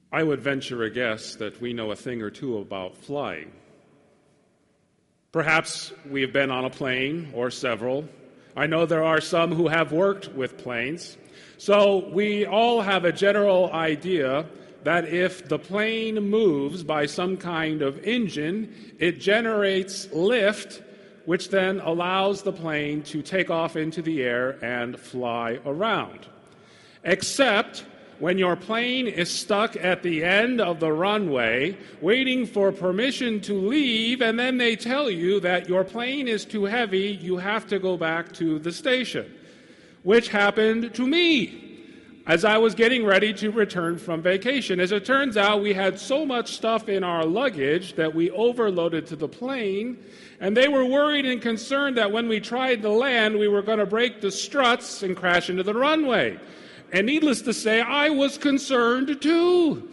I would venture a guess that we know a thing or two about flying. Perhaps we have been on a plane or several. I know there are some who have worked with planes. So we all have a general idea that if the plane moves by some kind of engine, it generates lift, which then allows the plane to take off into the air and fly around. Except when your plane is stuck at the end of the runway, waiting for permission to leave, and then they tell you that your plane is too heavy, you have to go back to the station, which happened to me as I was getting ready to return from vacation. As it turns out, we had so much stuff in our luggage that we overloaded to the plane, and they were worried and concerned that when we tried to land, we were going to break the struts and crash into the runway. And needless to say, I was concerned too.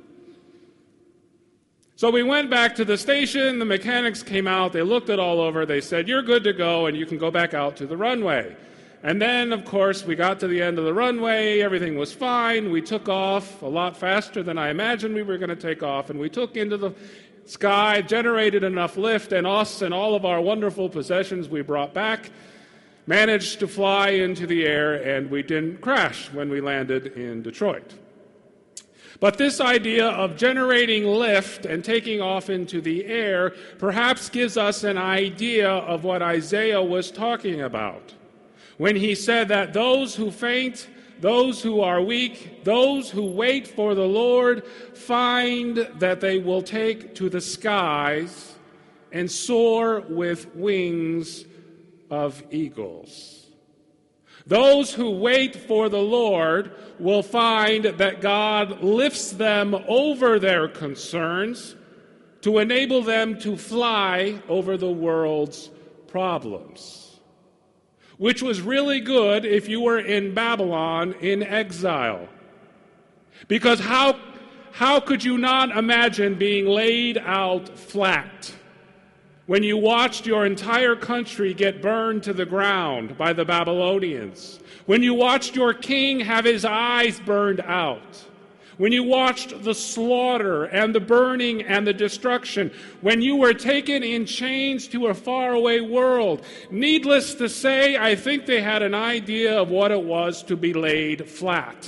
So we went back to the station, the mechanics came out, they looked it all over, they said, "You're good to go, and you can go back out to the runway." And then, of course, we got to the end of the runway, everything was fine, we took off a lot faster than I imagined we were going to take off, and we took into the sky, generated enough lift, and us and all of our wonderful possessions we brought back, managed to fly into the air, and we didn't crash when we landed in Detroit. But this idea of generating lift and taking off into the air perhaps gives us an idea of what Isaiah was talking about when he said that those who faint, those who are weak, those who wait for the Lord find that they will take to the skies and soar with wings of eagles. Those who wait for the Lord will find that God lifts them over their concerns to enable them to fly over the world's problems, which was really good if you were in Babylon in exile. Because how could you not imagine being laid out flat when you watched your entire country get burned to the ground by the Babylonians, when you watched your king have his eyes burned out, when you watched the slaughter and the burning and the destruction, when you were taken in chains to a faraway world? Needless to say, I think they had an idea of what it was to be laid flat.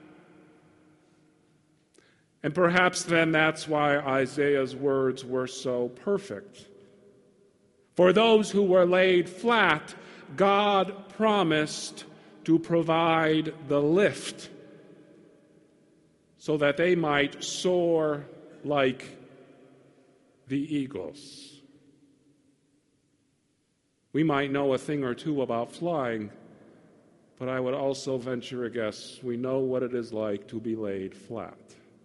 And perhaps then that's why Isaiah's words were so perfect. For those who were laid flat, God promised to provide the lift so that they might soar like the eagles. We might know a thing or two about flying, but I would also venture a guess we know what it is like to be laid flat,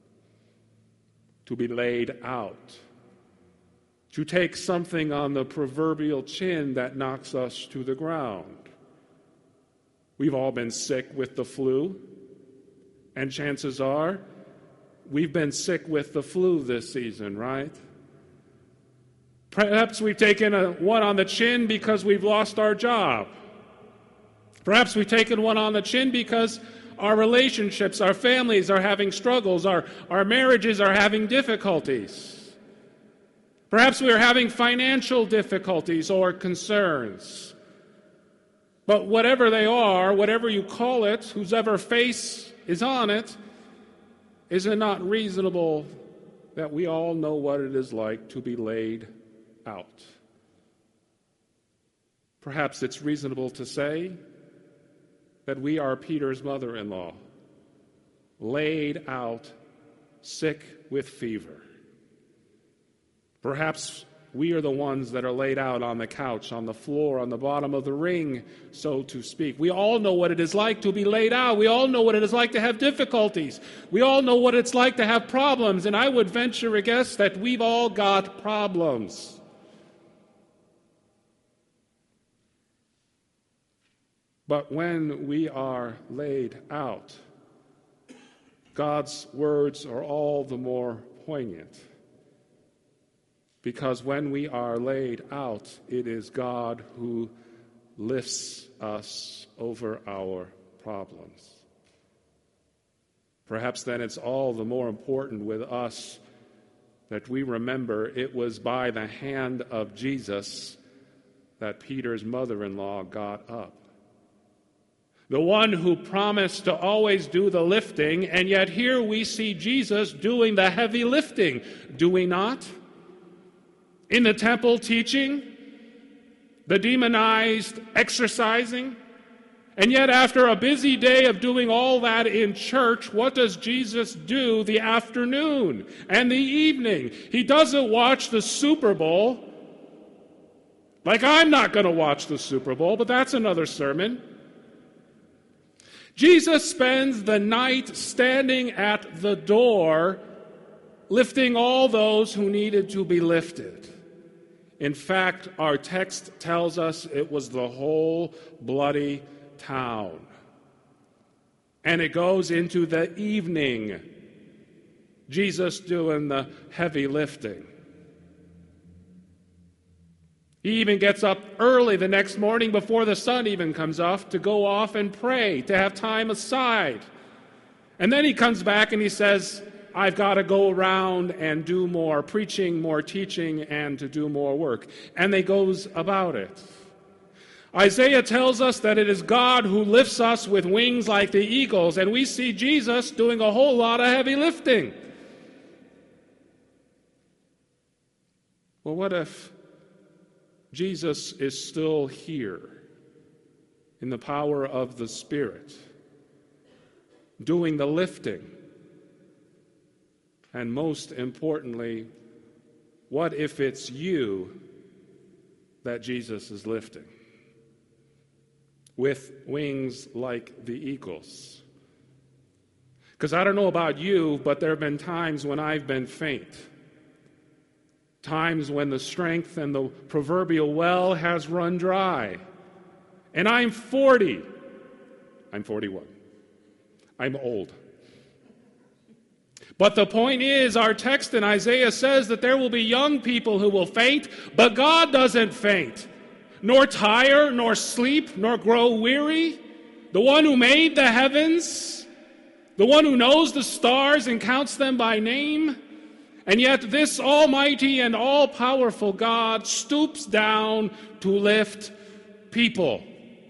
to be laid out, to take something on the proverbial chin that knocks us to the ground. We've all been sick with the flu, and chances are we've been sick with the flu this season, right? Perhaps we've taken one on the chin because we've lost our job. Perhaps we've taken one on the chin because our relationships, our families are having struggles, our marriages are having difficulties. Perhaps we are having financial difficulties or concerns. But whatever they are, whatever you call it, whosever face is on it, is it not reasonable that we all know what it is like to be laid out? Perhaps it's reasonable to say that we are Peter's mother-in-law, laid out, sick with fever. Perhaps we are the ones that are laid out on the couch, on the floor, on the bottom of the ring, so to speak. We all know what it is like to be laid out. We all know what it is like to have difficulties. We all know what it's like to have problems, and I would venture a guess that we've all got problems. But when we are laid out, God's words are all the more poignant. Because when we are laid out, it is God who lifts us over our problems. Perhaps then it's all the more important with us that we remember it was by the hand of Jesus that Peter's mother-in-law got up. The one who promised to always do the lifting, and yet here we see Jesus doing the heavy lifting, do we not? In the temple teaching, the demonized exercising, and yet after a busy day of doing all that in church, what does Jesus do the afternoon and the evening? He doesn't watch the Super Bowl. Like I'm not going to watch the Super Bowl, but that's another sermon. Jesus spends the night standing at the door, lifting all those who needed to be lifted. In fact, our text tells us it was the whole bloody town. And it goes into the evening, Jesus doing the heavy lifting. He even gets up early the next morning before the sun even comes up to go off and pray, to have time aside. And then he comes back and he says, I've got to go around and do more preaching, more teaching, and to do more work. And he goes about it. Isaiah tells us that it is God who lifts us with wings like the eagles, and we see Jesus doing a whole lot of heavy lifting. Well, what if Jesus is still here in the power of the Spirit, doing the lifting? And most importantly, what if it's you that Jesus is lifting with wings like the eagles? Because I don't know about you, but there have been times when I've been faint. Times when the strength and the proverbial well has run dry. And I'm 40. I'm 41. I'm old. But the point is, our text in Isaiah says that there will be young people who will faint, but God doesn't faint, nor tire, nor sleep, nor grow weary. The one who made the heavens, the one who knows the stars and counts them by name, and yet this almighty and all-powerful God stoops down to lift people.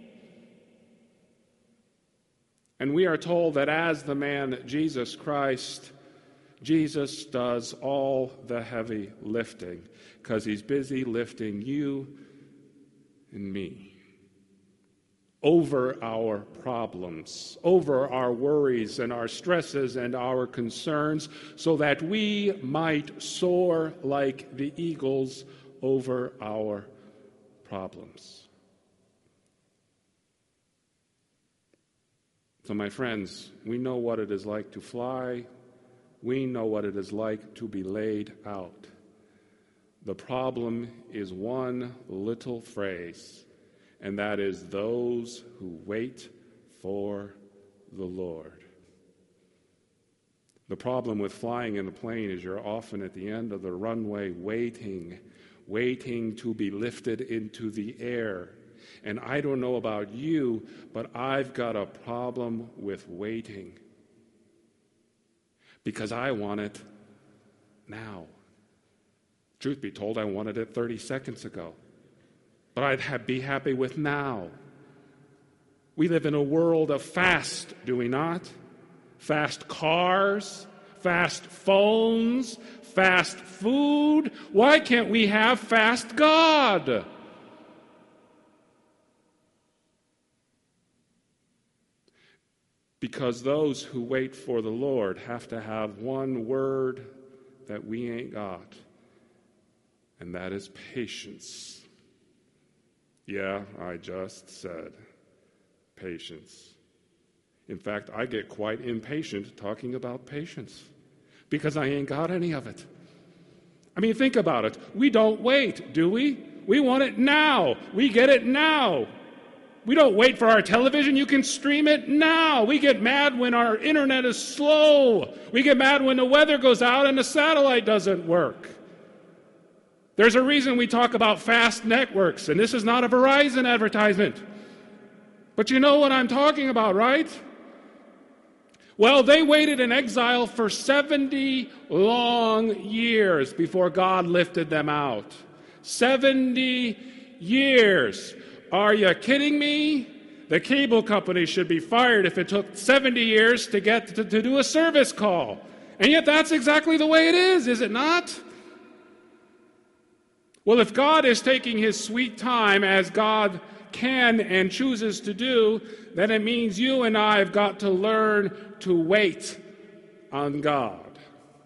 And we are told that as the man Jesus Christ, Jesus does all the heavy lifting because he's busy lifting you and me over our problems, over our worries and our stresses and our concerns, so that we might soar like the eagles over our problems. So, my friends, we know what it is like to fly. We know what it is like to be laid out. The problem is one little phrase, and that is those who wait for the Lord. The problem with flying in a plane is you're often at the end of the runway waiting to be lifted into the air. And I don't know about you, but I've got a problem with waiting. Because I want it now. Truth be told, I wanted it 30 seconds ago. But I'd be happy with now. We live in a world of fast, do we not? Fast cars, fast phones, fast food. Why can't we have fast God? Because those who wait for the Lord have to have one word that we ain't got, and that is patience. Yeah, I just said patience. In fact, I get quite impatient talking about patience because I ain't got any of it. I mean, think about it. We don't wait, do we? We want it now. We get it now. We don't wait for our television. You can stream it now. We get mad when our internet is slow. We get mad when the weather goes out and the satellite doesn't work. There's a reason we talk about fast networks, and this is not a Verizon advertisement. But you know what I'm talking about, right? Well, they waited in exile for 70 long years before God lifted them out. 70 years. Are you kidding me? The cable company should be fired if it took 70 years to get to do a service call. And yet that's exactly the way it is it not? Well, if God is taking his sweet time as God can and chooses to do, then it means you and I have got to learn to wait on God.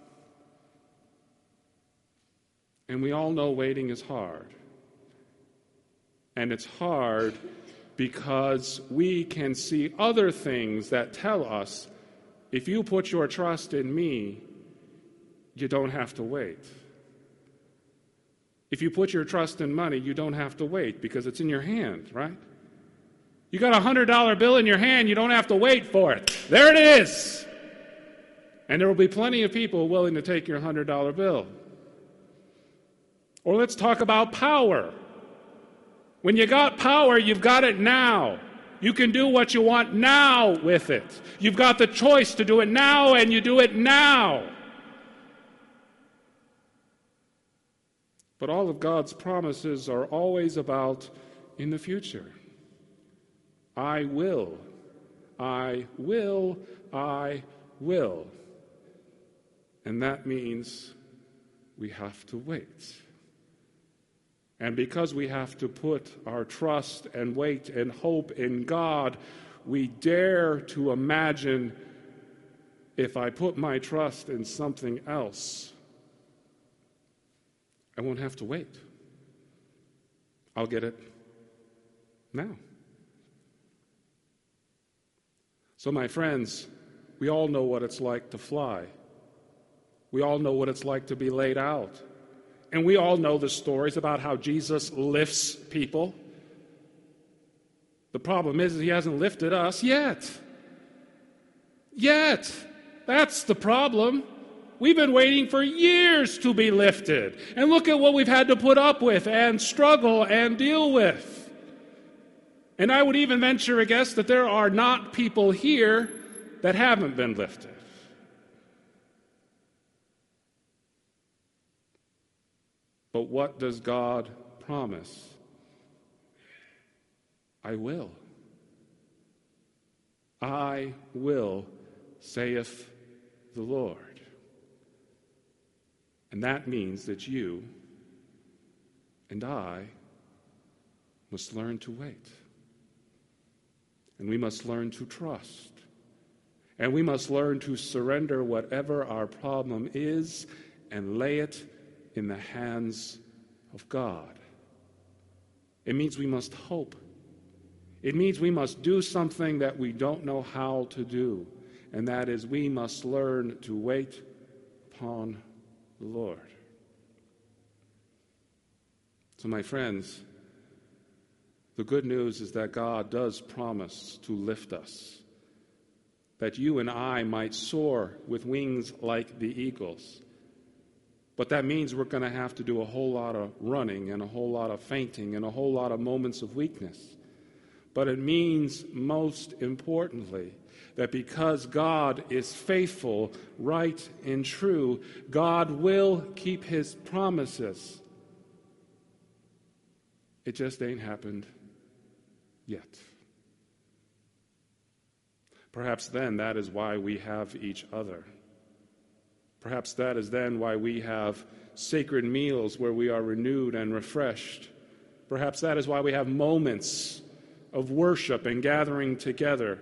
And we all know waiting is hard. And it's hard because we can see other things that tell us, if you put your trust in me, you don't have to wait. If you put your trust in money, you don't have to wait because it's in your hand, right? You got a $100 bill in your hand, you don't have to wait for it. There it is. And there will be plenty of people willing to take your $100 bill. Or let's talk about power. When you got power, you've got it now. You can do what you want now with it. You've got the choice to do it now, and you do it now. But all of God's promises are always about in the future. I will. I will. I will. And that means we have to wait. And because we have to put our trust and wait and hope in God, we dare to imagine, if I put my trust in something else, I won't have to wait. I'll get it now. So, my friends, we all know what it's like to fly. We all know what it's like to be laid out. And we all know the stories about how Jesus lifts people. The problem is he hasn't lifted us yet. Yet. That's the problem. We've been waiting for years to be lifted. And look at what we've had to put up with and struggle and deal with. And I would even venture a guess that there are not people here that haven't been lifted. But what does God promise? I will. I will, saith the Lord. And that means that you and I must learn to wait. And we must learn to trust. And we must learn to surrender whatever our problem is and lay it in the hands of God. It means we must hope. It means we must do something that we don't know how to do, and that is we must learn to wait upon the Lord. So, my friends, the good news is that God does promise to lift us, that you and I might soar with wings like the eagles. But that means we're going to have to do a whole lot of running and a whole lot of fainting and a whole lot of moments of weakness. But it means, most importantly, that because God is faithful, right, and true, God will keep his promises. It just ain't happened yet. Perhaps then that is why we have each other. Perhaps that is then why we have sacred meals where we are renewed and refreshed. Perhaps that is why we have moments of worship and gathering together,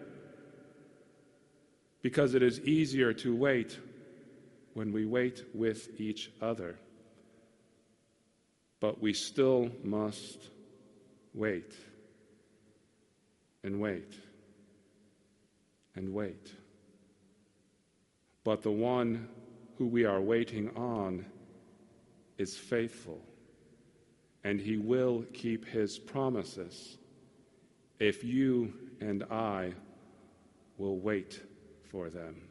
because it is easier to wait when we wait with each other. But we still must wait and wait and wait. But the one who we are waiting on is faithful, and he will keep his promises if you and I will wait for them.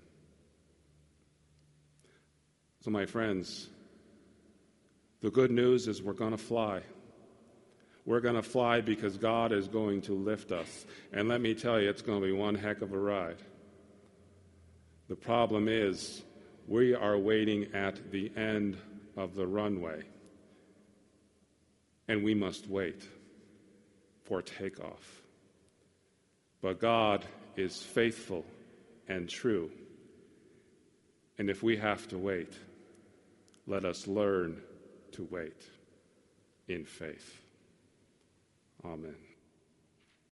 So, my friends, the good news is we're going to fly. We're going to fly because God is going to lift us. And let me tell you, it's going to be one heck of a ride. The problem is we are waiting at the end of the runway, and we must wait for takeoff. But God is faithful and true, and if we have to wait, let us learn to wait in faith. Amen.